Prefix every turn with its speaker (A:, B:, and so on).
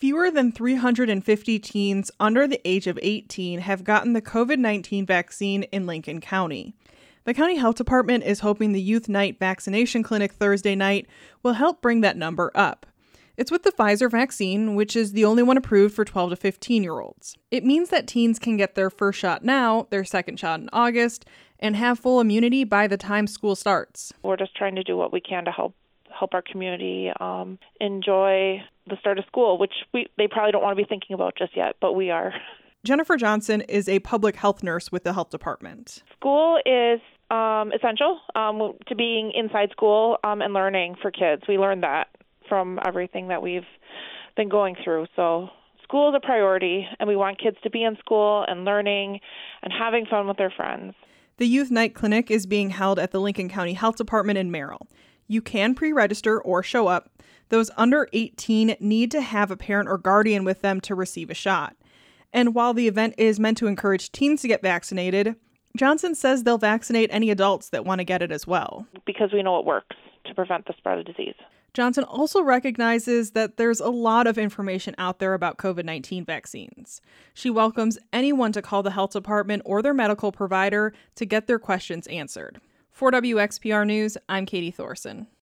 A: Fewer than 350 teens under the age of 18 have gotten the COVID-19 vaccine in Lincoln County. The county health department is hoping the Youth Night vaccination clinic Thursday night will help bring that number up. It's with the Pfizer vaccine, which is the only one approved for 12 to 15-year-olds. It means that teens can get their first shot now, their second shot in August, and have full immunity by the time school starts.
B: We're just trying to do what we can to help our community enjoy the start of school, which they probably don't want to be thinking about just yet, but we are.
A: Jennifer Johnson is a public health nurse with the health department.
B: School is essential to being inside school and learning for kids. We learned that from everything that we've been going through. So school is a priority, and we want kids to be in school and learning and having fun with their friends.
A: The Youth Night Clinic is being held at the Lincoln County Health Department in Merrill. You can pre-register or show up. Those under 18 need to have a parent or guardian with them to receive a shot. And while the event is meant to encourage teens to get vaccinated, Johnson says they'll vaccinate any adults that want to get it as well.
B: Because we know it works to prevent the spread of disease.
A: Johnson also recognizes that there's a lot of information out there about COVID-19 vaccines. She welcomes anyone to call the health department or their medical provider to get their questions answered. For WXPR News, I'm Katie Thorson.